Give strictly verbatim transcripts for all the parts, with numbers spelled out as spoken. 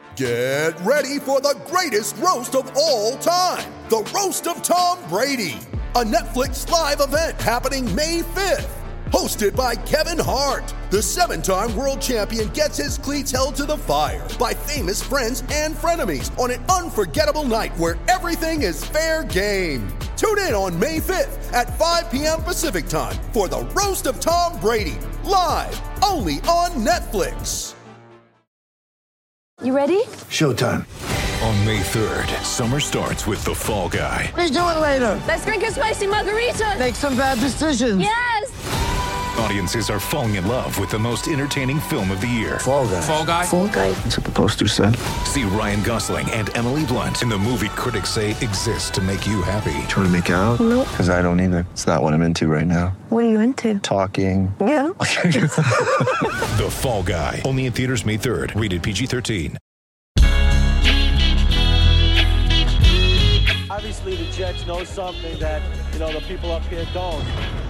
Get ready for the greatest roast of all time, the Roast of Tom Brady, a Netflix live event happening May fifth. Hosted by Kevin Hart, the seven-time world champion gets his cleats held to the fire by famous friends and frenemies on an unforgettable night where everything is fair game. Tune in on May fifth at five p.m. Pacific time for the Roast of Tom Brady, live only on Netflix. You ready? Showtime. On May third, summer starts with The Fall Guy. Let's do it later. Let's drink a spicy margarita. Make some bad decisions. Yes! Audiences are falling in love with the most entertaining film of the year. Fall Guy. Fall Guy? Fall Guy. That's what the poster said. See Ryan Gosling and Emily Blunt in the movie critics say exists to make you happy. Trying to make it out? Nope. Because I don't either. It's not what I'm into right now. What are you into? Talking. Yeah. The Fall Guy. Only in theaters May third. Rated P G thirteen. Obviously, the Jets know something that, you know, the people up here don't.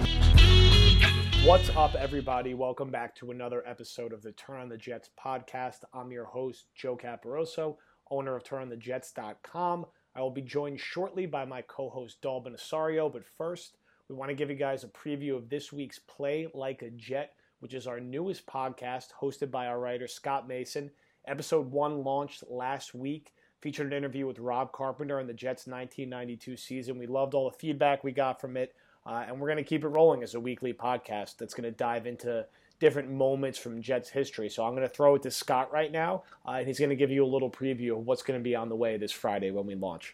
What's up, everybody? Welcome back to another episode of the Turn on the Jets podcast. I'm your host, Joe Caporoso, owner of turn on the jets dot com. I will be joined shortly by my co-host, Dalvin Osorio. But first, we want to give you guys a preview of this week's Play Like a Jet, which is our newest podcast hosted by our writer, Scott Mason. Episode one launched last week. Featured an interview with Rob Carpenter in the Jets' nineteen ninety-two season. We loved all the feedback we got from it, uh, and we're going to keep it rolling as a weekly podcast that's going to dive into different moments from Jets history. So I'm going to throw it to Scott right now, uh, and he's going to give you a little preview of what's going to be on the way this Friday when we launch.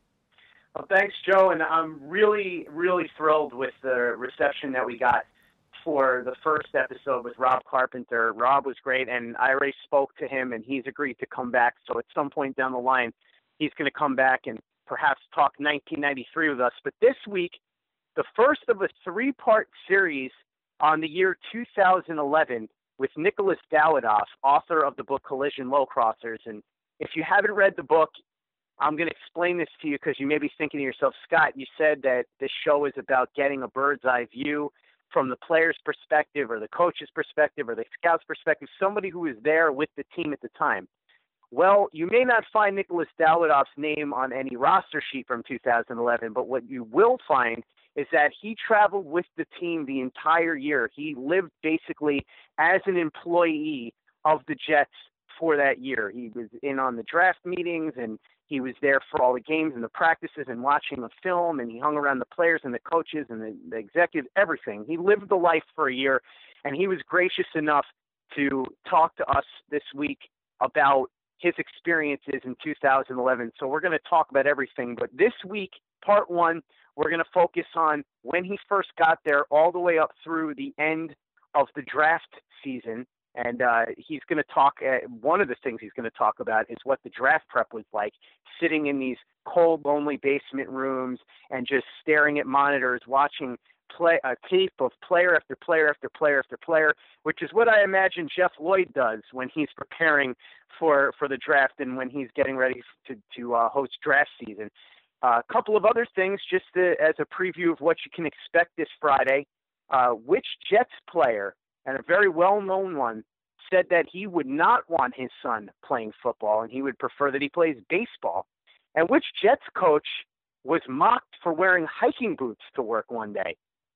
Well, thanks, Joe, and I'm really, really thrilled with the reception that we got for the first episode with Rob Carpenter. Rob was great, and I already spoke to him, and he's agreed to come back. So at some point down the line, he's going to come back and perhaps talk nineteen ninety-three with us. But this week, the first of a three-part series on the year two thousand eleven with Nicholas Dawidoff, author of the book Collision Low Crossers. And if you haven't read the book, I'm going to explain this to you because you may be thinking to yourself, Scott, you said that this show is about getting a bird's eye view from the player's perspective or the coach's perspective or the scout's perspective, somebody who was there with the team at the time. Well, you may not find Nicholas Dawidoff's name on any roster sheet from two thousand eleven, but what you will find is that he traveled with the team the entire year. He lived basically as an employee of the Jets for that year. He was in on the draft meetings, and he was there for all the games and the practices and watching the film, and he hung around the players and the coaches and the, the executives, everything. He lived the life for a year, and he was gracious enough to talk to us this week about his experiences in two thousand eleven. So we're going to talk about everything. But this week, part one, we're going to focus on when he first got there all the way up through the end of the draft season. And uh, he's going to talk, uh, one of the things he's going to talk about is what the draft prep was like, sitting in these cold, lonely basement rooms and just staring at monitors, watching play a tape of player after player after player after player, which is what I imagine Jeff Lloyd does when he's preparing for, for the draft and when he's getting ready to, to uh, host draft season. A uh, couple of other things just to, as a preview of what you can expect this Friday. Uh, which Jets player, and a very well-known one, said that he would not want his son playing football and he would prefer that he plays baseball? And which Jets coach was mocked for wearing hiking boots to work one day?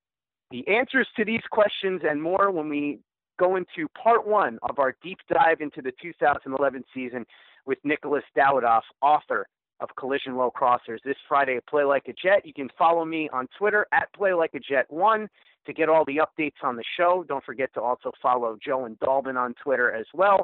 The answers to these questions and more when we go into part one of our deep dive into the two thousand eleven season with Nicholas Dawidoff, author of Collision Low Crossers, this Friday at Play Like a Jet. You can follow me on Twitter at Play Like a Jet one to get all the updates on the show. Don't forget to also follow Joe and Dalvin on Twitter as well.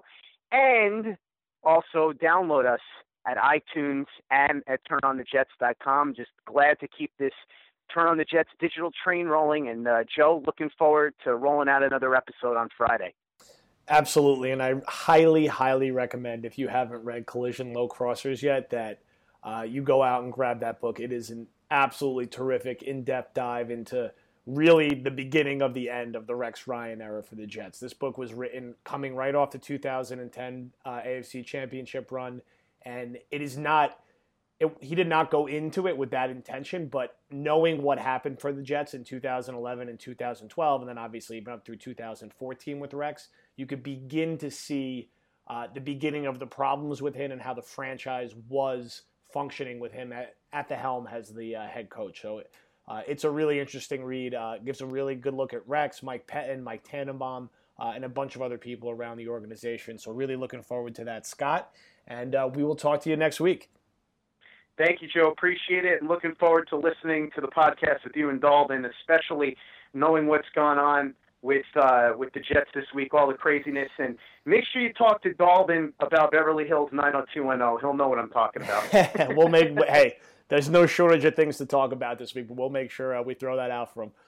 And also download us at iTunes and at turn on the jets dot com. Just glad to keep this Turn on the Jets digital train rolling. And uh, Joe, looking forward to rolling out another episode on Friday. Absolutely, and I highly, highly recommend, if you haven't read Collision Low Crossers yet, that uh, you go out and grab that book. It is an absolutely terrific, in-depth dive into really the beginning of the end of the Rex Ryan era for the Jets. This book was written coming right off the two thousand ten uh, A F C Championship run, and it is not it, he did not go into it with that intention, but knowing what happened for the Jets in two thousand eleven and two thousand twelve, and then obviously even up through two thousand fourteen with Rex, you could begin to see uh, the beginning of the problems with him and how the franchise was functioning with him at, at the helm as the uh, head coach. So uh, it's a really interesting read. Uh, gives a really good look at Rex, Mike Pettin, Mike Tannenbaum, uh, and a bunch of other people around the organization. So really looking forward to that, Scott. And uh, we will talk to you next week. Thank you, Joe. Appreciate it. And looking forward to listening to the podcast with you and Dalton, especially knowing what's gone on with uh, with the Jets this week, all the craziness. And make sure you talk to Dalton about Beverly Hills nine oh two one oh. He'll know what I'm talking about. We'll make hey, there's no shortage of things to talk about this week, but we'll make sure uh, we throw that out for him.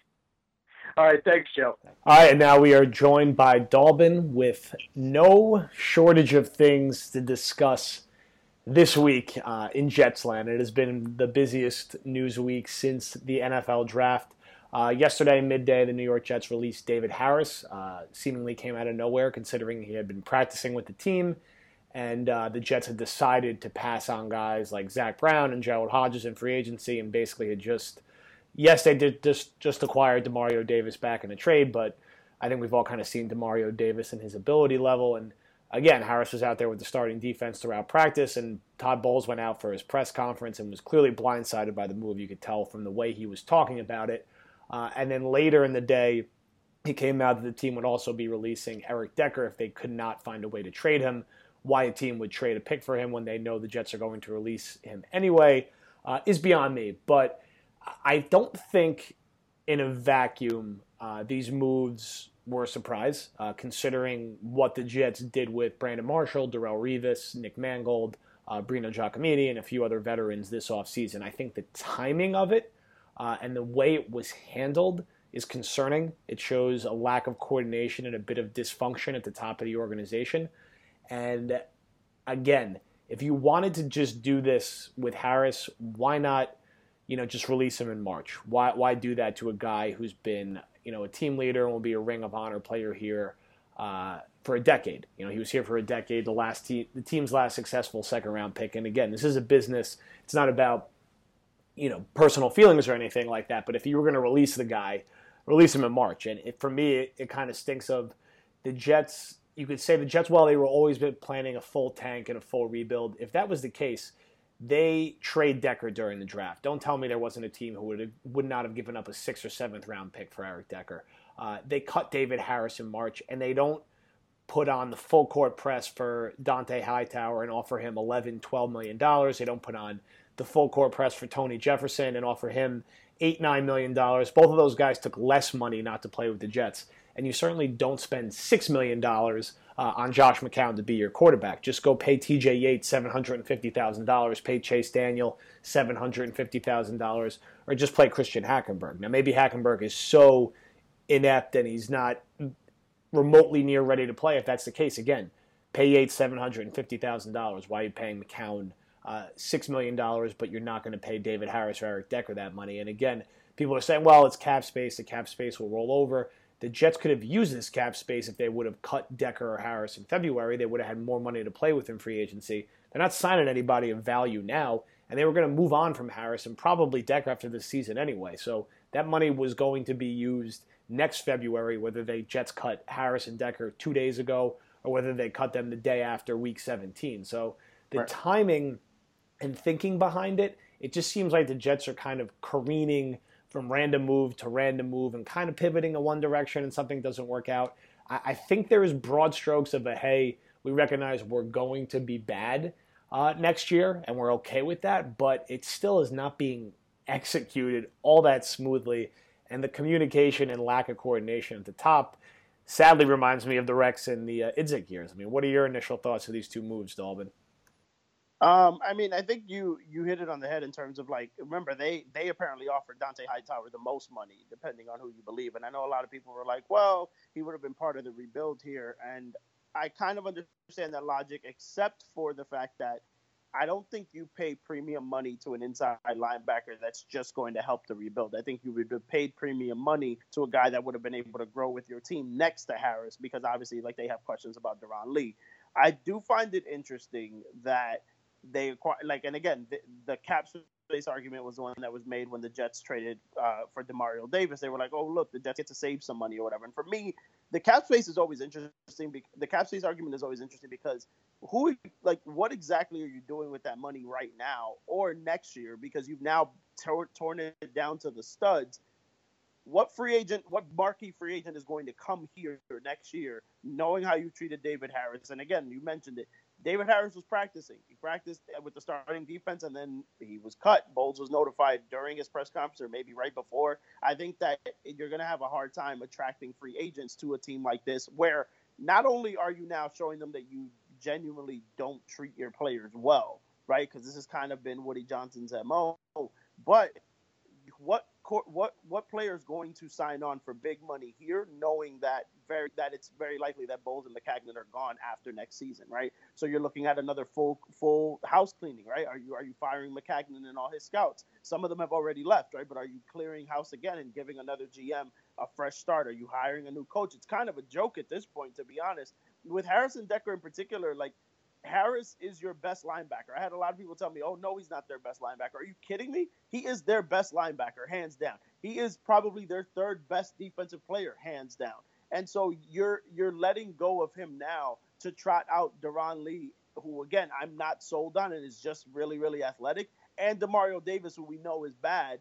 All right, thanks, Joe. All right, and now we are joined by Dalton with no shortage of things to discuss this week uh, in Jetsland. It has been the busiest news week since the N F L draft. Uh, yesterday, midday, the New York Jets released David Harris. Uh, seemingly came out of nowhere, considering he had been practicing with the team. And uh, the Jets had decided to pass on guys like Zach Brown and Gerald Hodges in free agency, and basically had just, yes, they did just, just acquire Demario Davis back in a trade, but I think we've all kind of seen Demario Davis and his ability level. And again, Harris was out there with the starting defense throughout practice, and Todd Bowles went out for his press conference and was clearly blindsided by the move. You could tell from the way he was talking about it. Uh, and then later in the day, he came out that the team would also be releasing Eric Decker if they could not find a way to trade him. Why a team would trade a pick for him when they know the Jets are going to release him anyway uh, is beyond me. But I don't think in a vacuum uh, these moves were a surprise, uh, considering what the Jets did with Brandon Marshall, Darrelle Revis, Nick Mangold, uh, Bruno Giacomini, and a few other veterans this offseason. I think the timing of it uh, and the way it was handled is concerning. It shows a lack of coordination and a bit of dysfunction at the top of the organization. And again, if you wanted to just do this with Harris, why not, you know, just release him in March? Why why do that to a guy who's been, you know, a team leader and will be a Ring of Honor player here uh, for a decade? You know, he was here for a decade, the last te- the team's last successful second round pick. And again, this is a business. It's not about, you know, personal feelings or anything like that. But if you were going to release the guy, release him in March. And it, for me, it, it kind of stinks of the Jets. You could say the Jets, while they were always been planning a full tank and a full rebuild, if that was the case, they trade Decker during the draft. Don't tell me there wasn't a team who would would not have given up a sixth or seventh round pick for Eric Decker. Uh, they cut David Harris in March, and they don't put on the full court press for Dante Hightower and offer him eleven, twelve million dollars. They don't put on the full court press for Tony Jefferson and offer him eight, nine million dollars. Both of those guys took less money not to play with the Jets. And you certainly don't spend six million dollars uh, on Josh McCown to be your quarterback. Just go pay T J Yates seven hundred fifty thousand dollars, pay Chase Daniel seven hundred fifty thousand dollars, or just play Christian Hackenberg. Now, maybe Hackenberg is so inept and he's not remotely near ready to play. If that's the case, again, pay Yates seven hundred fifty thousand dollars. Why are you paying McCown uh, six million dollars, but you're not going to pay David Harris or Eric Decker that money? And again, people are saying, well, it's cap space. The cap space will roll over. The Jets could have used this cap space if they would have cut Decker or Harris in February. They would have had more money to play with in free agency. They're not signing anybody of value now, and they were going to move on from Harris and probably Decker after this season anyway. So that money was going to be used next February, whether they Jets cut Harris and Decker two days ago or whether they cut them the day after week seventeen. So the right. timing and thinking behind it, it just seems like the Jets are kind of careening from random move to random move and kind of pivoting in one direction and something doesn't work out. I, I think there is broad strokes of a, hey, we recognize we're going to be bad uh, next year and we're okay with that, but it still is not being executed all that smoothly. And the communication and lack of coordination at the top sadly reminds me of the Rex and the uh, Idzik years. I mean, what are your initial thoughts of these two moves, Dalvin? Um, I mean, I think you you hit it on the head in terms of, like, remember, they, they apparently offered Dante Hightower the most money, depending on who you believe. And I know a lot of people were like, well, he would have been part of the rebuild here. And I kind of understand that logic, except for the fact that I don't think you pay premium money to an inside linebacker that's just going to help the rebuild. I think you would have paid premium money to a guy that would have been able to grow with your team next to Harris, because obviously, like, they have questions about Deron Lee. I do find it interesting that they acquire, like, and again, the, the cap space argument was the one that was made when the Jets traded uh, for Demario Davis. They were like, oh, look, the Jets get to save some money or whatever. And for me, the cap space is always interesting. The cap space argument is always interesting because who, like, what exactly are you doing with that money right now or next year? Because you've now tor- torn it down to the studs. What free agent, what marquee free agent is going to come here next year, knowing how you treated David Harris? And again, you mentioned it. David Harris was practicing. He practiced with the starting defense, and then he was cut. Bowles was notified during his press conference or maybe right before. I think that you're going to have a hard time attracting free agents to a team like this, where not only are you now showing them that you genuinely don't treat your players well, right? Because this has kind of been Woody Johnson's M O, but what what what player is going to sign on for big money here, knowing that very that it's very likely that Bowles and Maccagnan are gone after next season, right? So you're looking at another full full house cleaning, right? Are you are you firing Maccagnan and all his scouts? Some of them have already left, right? But are you clearing house again and giving another G M a fresh start? Are you hiring a new coach? It's kind of a joke at this point, to be honest. With Harrison Decker in particular, like, Harris is your best linebacker. I had a lot of people tell me, oh, no, he's not their best linebacker. Are you kidding me? He is their best linebacker, hands down. He is probably their third best defensive player, hands down. And so you're you're letting go of him now to trot out Deron Lee, who, again, I'm not sold on and is just really, really athletic, and Demario Davis, who we know is bad.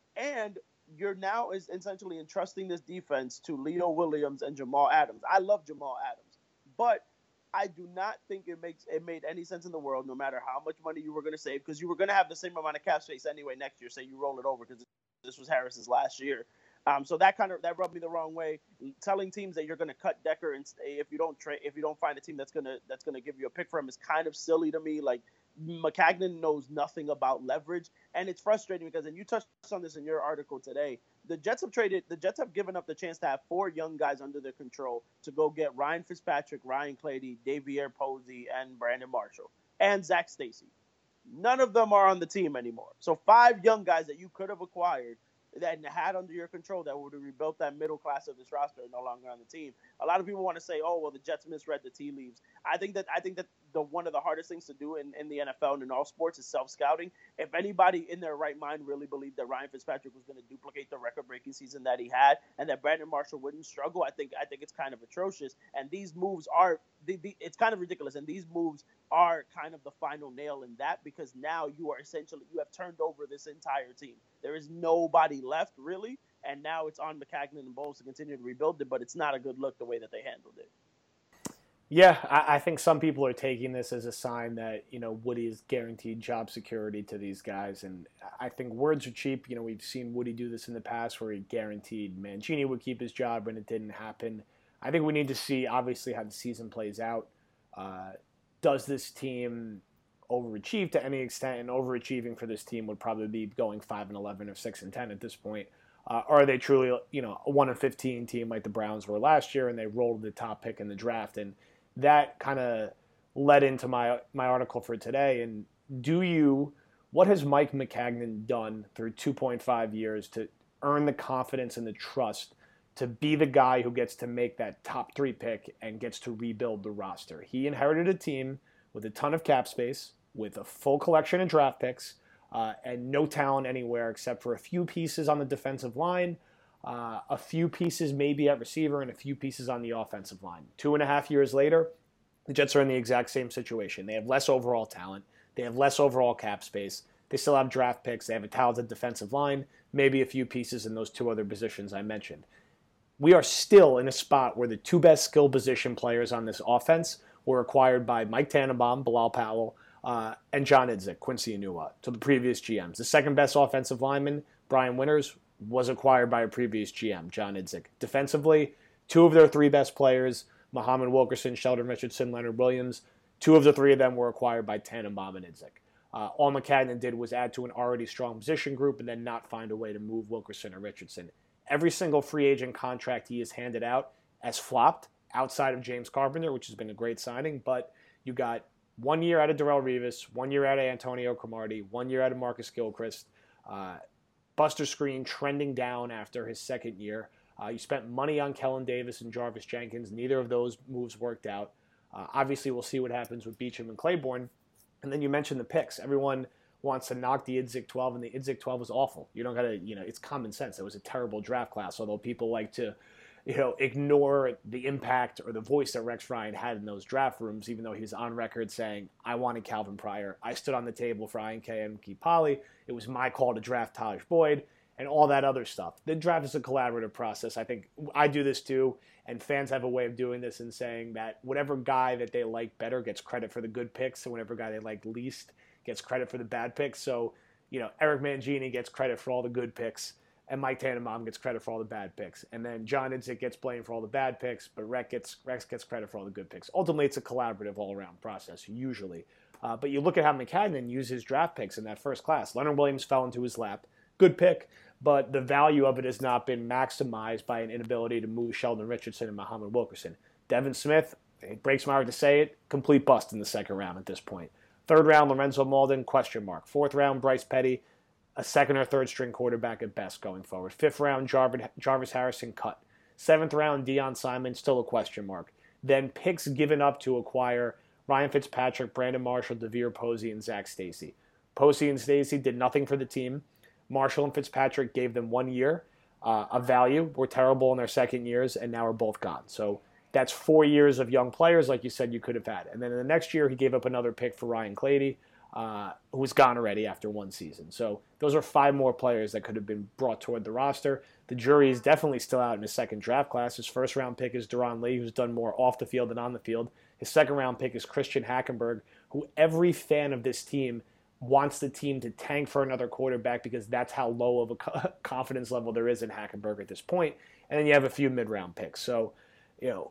And you're now is essentially entrusting this defense to Leo Williams and Jamal Adams. I love Jamal Adams, but I do not think it makes it made any sense in the world, no matter how much money you were going to save, because you were going to have the same amount of cap space anyway next year. Say you roll it over because this was Harris's last year. Um, so that kind of that rubbed me the wrong way. Telling teams that you're going to cut Decker and stay if you don't trade if you don't find a team that's gonna that's gonna give you a pick for him is kind of silly to me. Like, Maccagnan knows nothing about leverage, and it's frustrating because, and you touched on this in your article today, the Jets have traded, the Jets have given up the chance to have four young guys under their control to go get Ryan Fitzpatrick, Ryan Clady, Davier Posey, and Brandon Marshall, and Zach Stacy. None of them are on the team anymore. So five young guys that you could have acquired that had under your control that would have rebuilt that middle class of this roster are no longer on the team. A lot of people want to say, oh, well, the Jets misread the tea leaves. I think that I think that the one of the hardest things to do in, in the N F L and in all sports is self-scouting. If anybody in their right mind really believed that Ryan Fitzpatrick was going to duplicate the record-breaking season that he had and that Brandon Marshall wouldn't struggle, I think I think it's kind of atrocious. And these moves are the, the, it's kind of ridiculous. And these moves are kind of the final nail in that, because now you are essentially you have turned over this entire team. There is nobody left really, and now it's on Maccagnan and Bowles to continue to rebuild it. But it's not a good look the way that they handled it. Yeah, I, I think some people are taking this as a sign that, you know, Woody is guaranteed job security to these guys. And I think words are cheap. You know, we've seen Woody do this in the past where he guaranteed Mancini would keep his job when it didn't happen. I think we need to see, obviously, how the season plays out. Uh, does this team overachieve to any extent? And overachieving for this team would probably be going five and eleven or six and ten at this point. Uh, or are they truly, you know, a one and fifteen team like the Browns were last year and they rolled the top pick in the draft? And that kind of led into my my article for today. And do you, what has Mike Maccagnan done through two point five years to earn the confidence and the trust to be the guy who gets to make that top three pick and gets to rebuild the roster? He inherited a team with a ton of cap space, with a full collection of draft picks, uh, and no talent anywhere except for a few pieces on the defensive line, Uh, a few pieces maybe at receiver, and a few pieces on the offensive line. Two and a half years later, the Jets are in the exact same situation. They have less overall talent. They have less overall cap space. They still have draft picks. They have a talented defensive line, maybe a few pieces in those two other positions I mentioned. We are still in a spot where the two best skill position players on this offense were acquired by Mike Tannenbaum, Bilal Powell, uh, and John Idzik, Quincy Enunwa, to the previous G Ms. The second best offensive lineman, Brian Winters, was acquired by a previous G M, John Idzik. Defensively, two of their three best players, Muhammad Wilkerson, Sheldon Richardson, Leonard Williams, two of the three of them were acquired by Tannenbaum and Idzik. Uh, all Maccagnan did was add to an already strong position group and then not find a way to move Wilkerson or Richardson. Every single free agent contract he has handed out has flopped outside of James Carpenter, which has been a great signing, but you got one year out of Darrelle Revis, one year out of Antonio Cromartie, one year out of Marcus Gilchrist, uh, Buster Skrine trending down after his second year. Uh, you spent money on Kellen Davis and Jarvis Jenkins. Neither of those moves worked out. Uh, obviously, we'll see what happens with Beachum and Claiborne. And then you mentioned the picks. Everyone wants to knock the Idzik twelve, and the Idzik twelve was awful. You don't got to, you know, it's common sense. It was a terrible draft class, although people like to you know, ignore the impact or the voice that Rex Ryan had in those draft rooms, even though he was on record saying, I wanted Calvin Pryor. I stood on the table for Ian K and Keith Polley. It was my call to draft Taj Boyd and all that other stuff. The draft is a collaborative process. I think I do this too, and fans have a way of doing this and saying that whatever guy that they like better gets credit for the good picks, and whatever guy they like least gets credit for the bad picks. So, you know, Eric Mangini gets credit for all the good picks, and Mike Tannenbaum gets credit for all the bad picks. And then John Idzik gets blamed for all the bad picks, but Rex gets, Rex gets credit for all the good picks. Ultimately, it's a collaborative all-around process, usually. Uh, but you look at how Maccagnan used his draft picks in that first class. Leonard Williams fell into his lap. Good pick, but the value of it has not been maximized by an inability to move Sheldon Richardson and Muhammad Wilkerson. Devin Smith, it breaks my heart to say it, complete bust in the second round at this point. Third round, Lorenzo Malden, question mark. Fourth round, Bryce Petty, a second or third string quarterback at best going forward. Fifth round, Jarvis, Jarvis Harrison cut. Seventh round, Deion Simon, still a question mark. Then picks given up to acquire Ryan Fitzpatrick, Brandon Marshall, DeVere Posey, and Zach Stacy. Posey and Stacy did nothing for the team. Marshall and Fitzpatrick gave them one year uh, of value, were terrible in their second years, and now are both gone. So that's four years of young players, like you said, you could have had. And then in the next year, he gave up another pick for Ryan Clady, uh, who was gone already after one season. So those are five more players that could have been brought toward the roster. The jury is definitely still out in his second draft class. His first round pick is Deron Lee, who's done more off the field than on the field. His second round pick is Christian Hackenberg, who every fan of this team wants the team to tank for another quarterback because that's how low of a confidence level there is in Hackenberg at this point. And then you have a few mid-round picks. So, you know,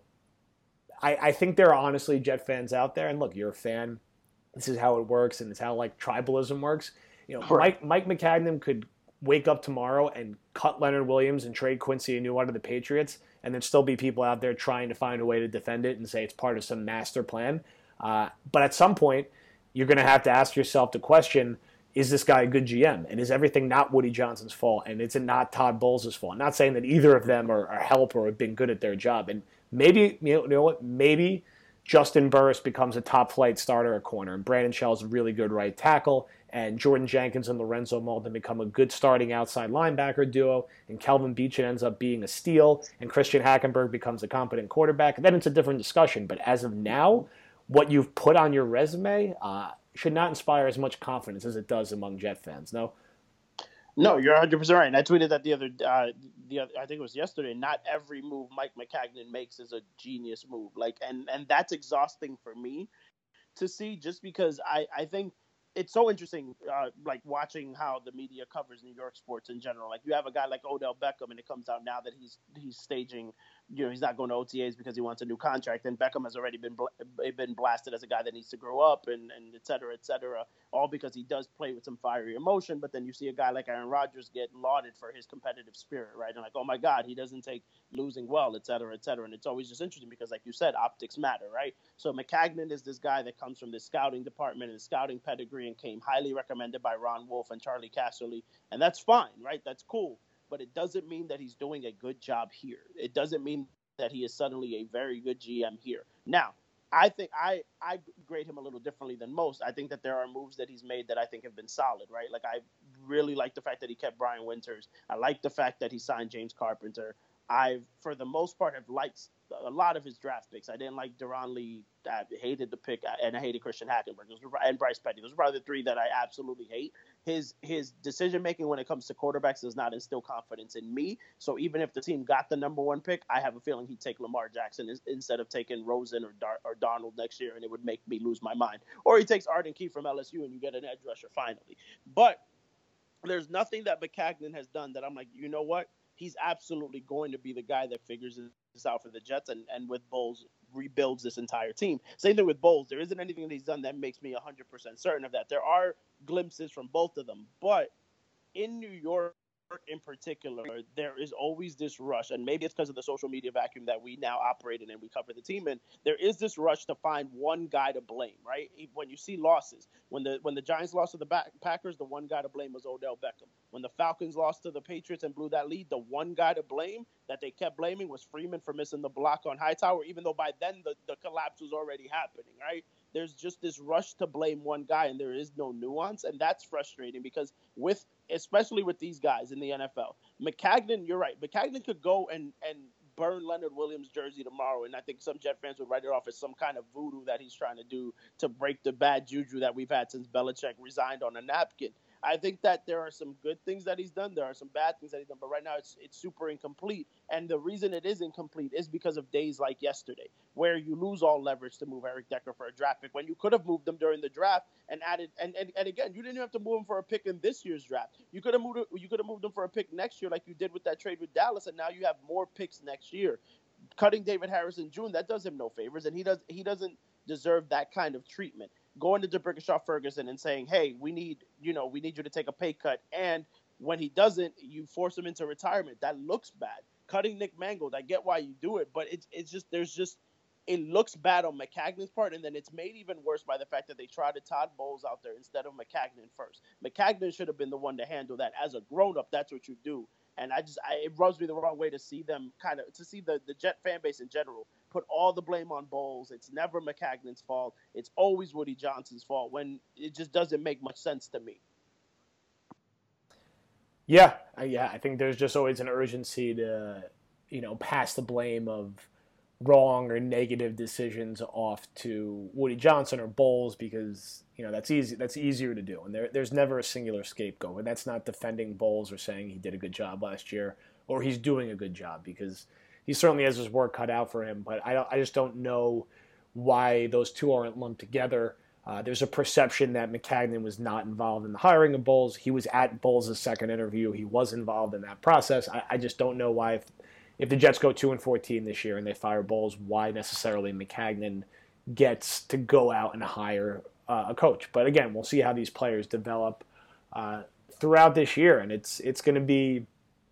I, I think there are honestly Jet fans out there, and look, you're a fan. This is how it works, and it's how, like, tribalism works. You know, Mike, Mike Maccagnan could wake up tomorrow and cut Leonard Williams and trade Quincy Enunwa to the Patriots, and there'd still be people out there trying to find a way to defend it and say it's part of some master plan. Uh, but at some point, you're going to have to ask yourself the question, is this guy a good G M? And is everything not Woody Johnson's fault? And is it not Todd Bowles' fault? I'm not saying that either of them are, are help or have been good at their job. And maybe, you know, you know what, maybe Justin Burris becomes a top-flight starter at corner, and Brandon Shell's a really good right tackle, and Jordan Jenkins and Lorenzo Malden become a good starting outside linebacker duo, and Kelvin Beachum ends up being a steal, and Christian Hackenberg becomes a competent quarterback. Then it's a different discussion. But as of now, what you've put on your resume uh, should not inspire as much confidence as it does among Jet fans, no? No, you're one hundred percent right. And I tweeted that the other, uh, the other, I think it was yesterday. Not every move Mike Maccagnan makes is a genius move. Like, and and that's exhausting for me to see, just because I, I think it's so interesting, uh, like watching how the media covers New York sports in general. Like, you have a guy like Odell Beckham, and it comes out now that he's he's staging, you know, he's not going to O T As because he wants a new contract. And Beckham has already been bl- been blasted as a guy that needs to grow up, and, and et cetera, et cetera, all because he does play with some fiery emotion. But then you see a guy like Aaron Rodgers get lauded for his competitive spirit, right? And like, oh my God, he doesn't take losing well, et cetera, et cetera. And it's always just interesting because, like you said, optics matter, right? So Maccagnan is this guy that comes from the scouting department and the scouting pedigree and came highly recommended by Ron Wolf and Charlie Casserly. And that's fine, right? That's cool. But it doesn't mean that he's doing a good job here. It doesn't mean that he is suddenly a very good G M here. Now, I think I, I grade him a little differently than most. I think that there are moves that he's made that I think have been solid, right? Like, I really like the fact that he kept Brian Winters. I like the fact that he signed James Carpenter. I, for the most part, have liked a lot of his draft picks. I didn't like Deron Lee. I hated the pick, and I hated Christian Hackenberg and Bryce Petty. Those are probably the three that I absolutely hate. His his decision making when it comes to quarterbacks does not instill confidence in me. So even if the team got the number one pick, I have a feeling he'd take Lamar Jackson instead of taking Rosen or Dar- or Donald next year, and it would make me lose my mind. Or he takes Arden Key from L S U, and you get an edge rusher finally. But there's nothing that Maccagnan has done that I'm like, you know what? He's absolutely going to be the guy that figures this out for the Jets, and, and with Bowles rebuilds this entire team. Same thing with Bowles. There isn't anything that he's done that makes me one hundred percent certain of that. There are glimpses from both of them, but in New York in particular, there is always this rush, and maybe it's because of the social media vacuum that we now operate in and we cover the team in. There is this rush to find one guy to blame, right? When you see losses, when the when the Giants lost to the back, Packers, the one guy to blame was Odell Beckham. When the Falcons lost to the Patriots and blew that lead, the one guy to blame that they kept blaming was Freeman for missing the block on Hightower, even though by then the, the collapse was already happening, right? There's just this rush to blame one guy, and there is no nuance, and that's frustrating because with, especially with these guys in the N F L, Maccagnan, you're right, Maccagnan could go and, and burn Leonard Williams' jersey tomorrow, and I think some Jet fans would write it off as some kind of voodoo that he's trying to do to break the bad juju that we've had since Belichick resigned on a napkin. I think that there are some good things that he's done. There are some bad things that he's done. But right now it's it's super incomplete. And the reason it is incomplete is because of days like yesterday, where you lose all leverage to move Eric Decker for a draft pick when you could have moved him during the draft and added. And, and, and again, you didn't have to move him for a pick in this year's draft. You could have moved you could have moved him for a pick next year like you did with that trade with Dallas. And now you have more picks next year. Cutting David Harris in June, that does him no favors. And he does he doesn't deserve that kind of treatment. Going to D'Brickashaw Ferguson and saying, hey, we need, you know, we need you to take a pay cut. And when he doesn't, you force him into retirement. That looks bad. Cutting Nick Mangold, I get why you do it, but it's it's just, there's just, it looks bad on Maccagnan's part. And then it's made even worse by the fact that they tried to Todd Bowles out there instead of Maccagnan first. Maccagnan should have been the one to handle that. As a grown-up, that's what you do. And I just, I, it rubs me the wrong way to see them kind of, to see the, the Jet fan base in general put all the blame on Bowles. It's never Maccagnan's fault. It's always Woody Johnson's fault when it just doesn't make much sense to me. Yeah, yeah, I think there's just always an urgency to, you know, pass the blame of wrong or negative decisions off to Woody Johnson or Bowles because, you know, that's easy. That's easier to do. And there, there's never a singular scapegoat. And that's not defending Bowles or saying he did a good job last year or he's doing a good job because he certainly has his work cut out for him. But I, don't, I just don't know why those two aren't lumped together. Uh, there's a perception that Maccagnan was not involved in the hiring of Bowles. He was at Bowles' second interview. He was involved in that process. I, I just don't know why if, if the Jets go two and fourteen this year and they fire Bowles, why necessarily Maccagnan gets to go out and hire uh, a coach. But again, we'll see how these players develop uh, throughout this year. And it's it's going to be,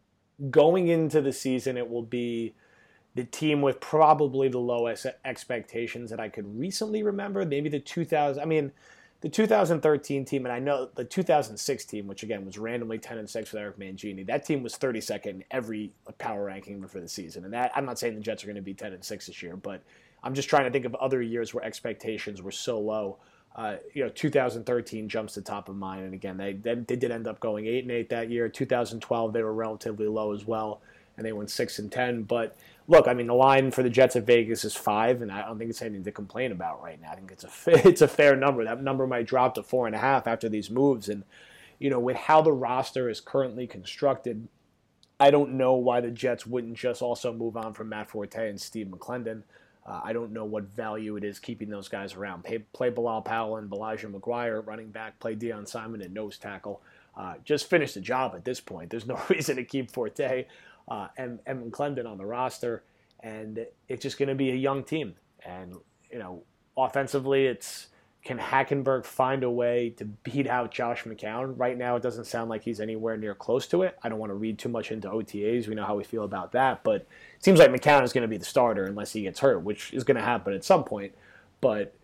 going into the season, it will be the team with probably the lowest expectations that I could recently remember. Maybe the two thousand, I mean, the two thousand thirteen team, and I know the two thousand six team, which again was randomly ten and six with Eric Mangini. That team was thirty-second in every power ranking for the season. And that, I'm not saying the Jets are going to be ten and six this year, but I'm just trying to think of other years where expectations were so low. Uh, you know, two thousand thirteen jumps to top of mind, and again, they, they they did end up going eight and eight that year. two thousand twelve, they were relatively low as well, and they went six and ten. But look, I mean, the line for the Jets at Vegas is five, and I don't think it's anything to complain about right now. I think it's a it's a fair number. That number might drop to four and a half after these moves, and you know, with how the roster is currently constructed, I don't know why the Jets wouldn't just also move on from Matt Forte and Steve McClendon. Uh, I don't know what value it is keeping those guys around. Play, play Bilal Powell and Elijah McGuire at running back. Play Deion Simon at nose tackle. Uh, just finish the job at this point. There's no reason to keep Forte uh, and, and McClendon on the roster. And it's just going to be a young team. And, you know, offensively, it's can Hackenberg find a way to beat out Josh McCown? Right now, it doesn't sound like he's anywhere near close to it. I don't want to read too much into O T As. We know how we feel about that. But it seems like McCown is going to be the starter unless he gets hurt, which is going to happen at some point. But,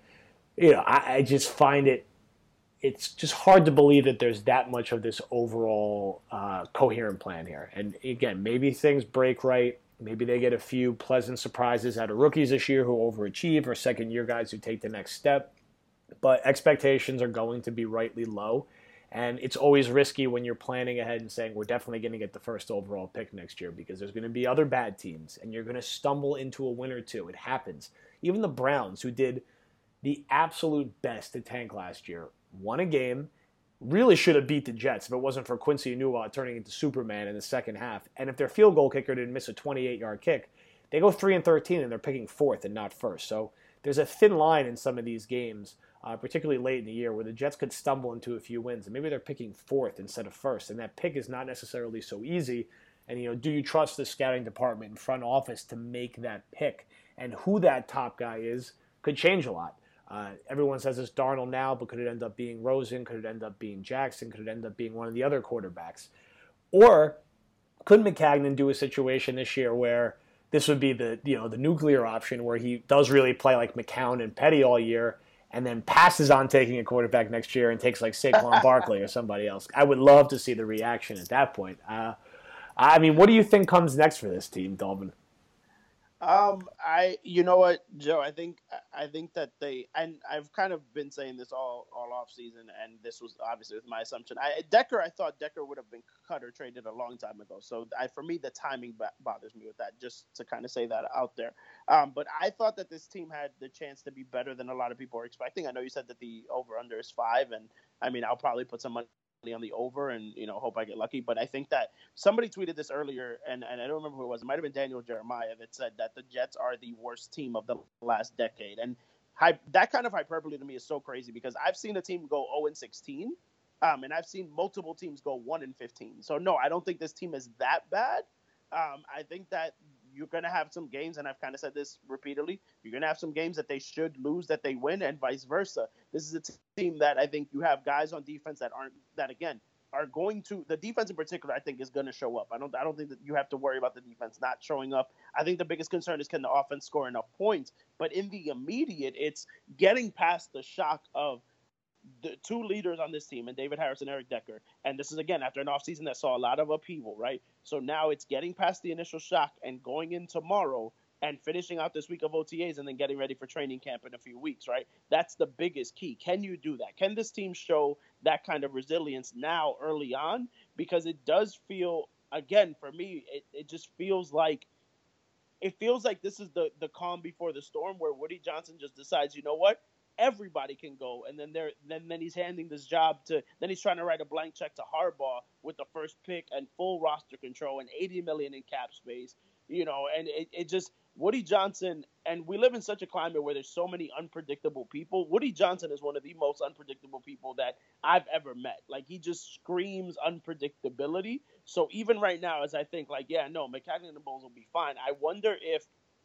you know, I, I just find it, it's just hard to believe that there's that much of this overall uh, coherent plan here. And again, maybe things break right. Maybe they get a few pleasant surprises out of rookies this year who overachieve or second-year guys who take the next step. But expectations are going to be rightly low. And it's always risky when you're planning ahead and saying we're definitely going to get the first overall pick next year because there's going to be other bad teams and you're going to stumble into a win or two. It happens. Even the Browns, who did the absolute best to tank last year, won a game, really should have beat the Jets if it wasn't for Quincy Enunwa turning into Superman in the second half. And if their field goal kicker didn't miss a twenty-eight-yard kick, they go three and thirteen and they're picking fourth and not first. So there's a thin line in some of these games. Uh, particularly late in the year, where the Jets could stumble into a few wins, and maybe they're picking fourth instead of first, and that pick is not necessarily so easy. And you know, do you trust the scouting department and front office to make that pick? And who that top guy is could change a lot. Uh, everyone says it's Darnold now, but could it end up being Rosen? Could it end up being Jackson? Could it end up being one of the other quarterbacks? Or could Maccagnan do a situation this year where this would be the you know the nuclear option, where he does really play like McCown and Petty all year, and then passes on taking a quarterback next year and takes like Saquon Barkley or somebody else? I would love to see the reaction at that point. Uh, I mean, what do you think comes next for this team, Dolvin? Um, I, you know what, Joe, I think, I think that they, and I've kind of been saying this all, all off season, and this was obviously with my assumption. I, Decker, I thought Decker would have been cut or traded a long time ago. So I, for me, the timing b- bothers me with that, just to kind of say that out there. Um, but I thought that this team had the chance to be better than a lot of people were expecting. I know you said that the over under is five, and I mean, I'll probably put some money on the over and, you know, hope I get lucky. But I think that somebody tweeted this earlier, and, and I don't remember who it was. It might have been Daniel Jeremiah that said that the Jets are the worst team of the last decade. And hy- that kind of hyperbole to me is so crazy because I've seen a team go oh and sixteen, um, and I've seen multiple teams go one and fifteen. So, no, I don't think this team is that bad. Um, I think that you're going to have some games, and I've kind of said this repeatedly, you're going to have some games that they should lose that they win, and vice versa. This is a t- team that I think you have guys on defense that aren't, that again, are going to, the defense in particular, I think is going to show up. I don't I don't think that you have to worry about the defense not showing up. I think the biggest concern is can the offense score enough points? But in the immediate, it's getting past the shock of the two leaders on this team, and David Harris and Eric Decker. And this is, again, after an offseason that saw a lot of upheaval, right? So now it's getting past the initial shock and going in tomorrow and finishing out this week of O T As and then getting ready for training camp in a few weeks, right? That's the biggest key. Can you do that? Can this team show that kind of resilience now early on? Because it does feel, again, for me, it, it just feels like it feels like this is the, the calm before the storm where Woody Johnson just decides, you know what? Everybody can go, and then they're then then he's handing this job to then he's trying to write a blank check to Harbaugh with the first pick and full roster control and eighty million in cap space, you know, and it, it just Woody Johnson, and we live in such a climate where there's so many unpredictable people. Woody Johnson is one of the most unpredictable people that I've ever met. Like, he just screams unpredictability. So even right now, as I think, like, yeah, no, McCagney and the Bulls will be fine. I wonder if,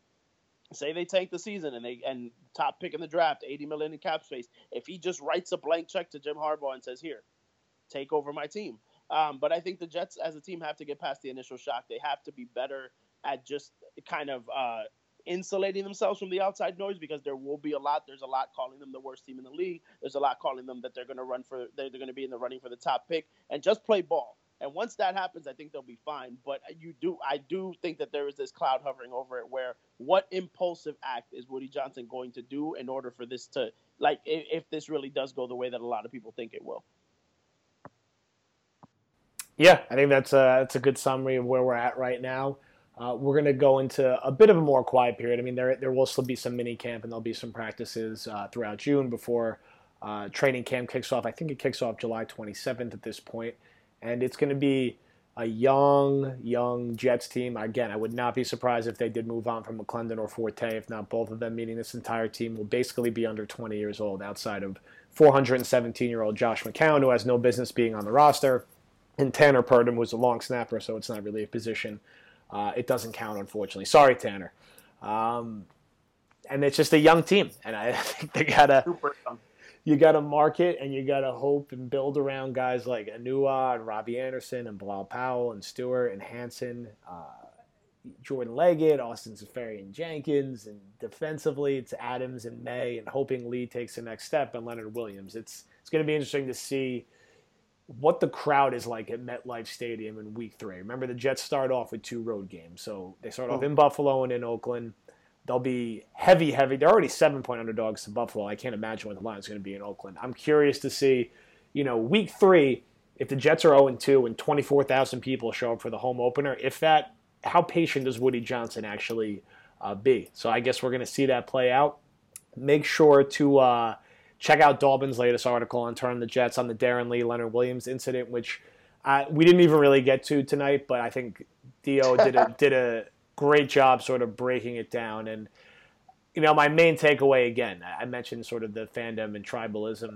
say they tank the season and they and top pick in the draft, eighty million in cap space. If he just writes a blank check to Jim Harbaugh and says, "Here, take over my team." Um, but I think the Jets, as a team, have to get past the initial shock. They have to be better at just kind of uh, insulating themselves from the outside noise because there will be a lot. There's a lot calling them the worst team in the league. There's a lot calling them that they're going to run for. They're, they're going to be in the running for the top pick and just play ball. And once that happens, I think they'll be fine. But you do, I do think that there is this cloud hovering over it where what impulsive act is Woody Johnson going to do in order for this to, like, if, if this really does go the way that a lot of people think it will. Yeah, I think that's a, that's a good summary of where we're at right now. Uh, we're going to go into a bit of a more quiet period. I mean, there there will still be some mini camp and there'll be some practices uh, throughout June before uh, training camp kicks off. I think it kicks off July twenty-seventh at this point. And it's going to be a young, young Jets team. Again, I would not be surprised if they did move on from McClendon or Forte, if not both of them, meaning this entire team will basically be under twenty years old outside of four hundred seventeen-year-old Josh McCown, who has no business being on the roster, and Tanner Purdom, who's a long snapper, so it's not really a position. Uh, it doesn't count, unfortunately. Sorry, Tanner. Um, and it's just a young team, and I think they got to... You got to market and you got to hope and build around guys like Anua and Robbie Anderson and Bilal Powell and Stewart and Hanson, uh, Jordan Leggett, Austin Safarian Jenkins, and defensively it's Adams and May, and hoping Lee takes the next step, and Leonard Williams. It's it's going to be interesting to see what the crowd is like at MetLife Stadium in week three. Remember, the Jets start off with two road games. So they start off in Buffalo and in Oakland. They'll be heavy, heavy. They're already seven-point underdogs to Buffalo. I can't imagine what the line is going to be in Oakland. I'm curious to see, you know, week three, if the Jets are oh and two and twenty-four thousand people show up for the home opener, if that, how patient does Woody Johnson actually uh, be? So I guess we're going to see that play out. Make sure to uh, check out Dalbin's latest article on Turn the Jets on the Darren Lee, Leonard Williams incident, which uh, we didn't even really get to tonight, but I think Dio did a did a great job sort of breaking it down. And, you know, my main takeaway, again, I mentioned sort of the fandom and tribalism.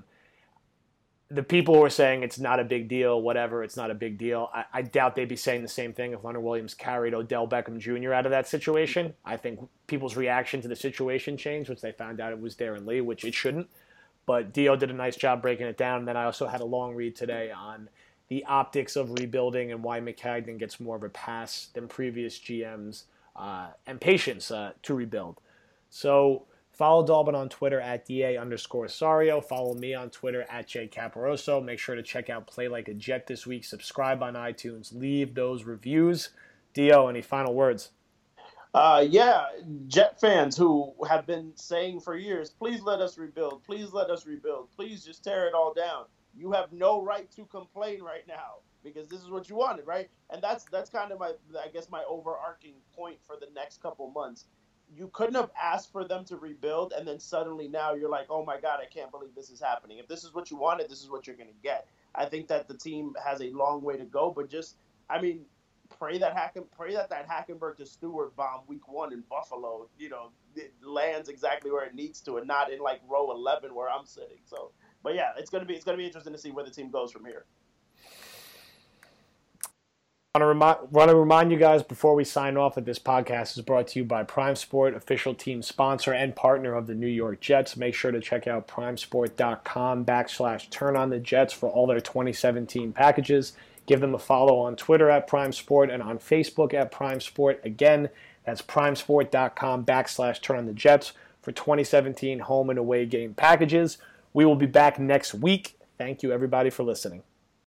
The people who are saying it's not a big deal, whatever, it's not a big deal, I, I doubt they'd be saying the same thing if Leonard Williams carried Odell Beckham Junior out of that situation. I think people's reaction to the situation changed once they found out it was Darren Lee, which it shouldn't. But Dio did a nice job breaking it down. And then I also had a long read today on the optics of rebuilding and why Maccagnan gets more of a pass than previous G Ms uh, and patience uh, to rebuild. So follow Dalbin on Twitter at DA underscore Sario. Follow me on Twitter at J Caparoso. Make sure to check out Play Like a Jet this week. Subscribe on iTunes. Leave those reviews. Dio, any final words? Uh, yeah, Jet fans who have been saying for years, please let us rebuild, please let us rebuild, please just tear it all down. You have no right to complain right now because this is what you wanted, right? And that's that's kind of my, I guess, my overarching point for the next couple months. You couldn't have asked for them to rebuild, and then suddenly now you're like, oh my God, I can't believe this is happening. If this is what you wanted, this is what you're going to get. I think that the team has a long way to go, but just, I mean, pray that Hacken, pray that that Hackenberg to Stewart bomb week one in Buffalo, you know, it lands exactly where it needs to, and not in like row eleven where I'm sitting. So, but yeah, it's gonna be it's gonna be interesting to see where the team goes from here. I want to remind, want to remind you guys before we sign off that this podcast is brought to you by Prime Sport, official team sponsor and partner of the New York Jets. Make sure to check out primesport.com backslash turn on the Jets for all their twenty seventeen packages. Give them a follow on Twitter at Prime Sport and on Facebook at Prime Sport. Again, that's primesport.com backslash turn on the Jets for twenty seventeen home and away game packages. We will be back next week. Thank you, everybody, for listening.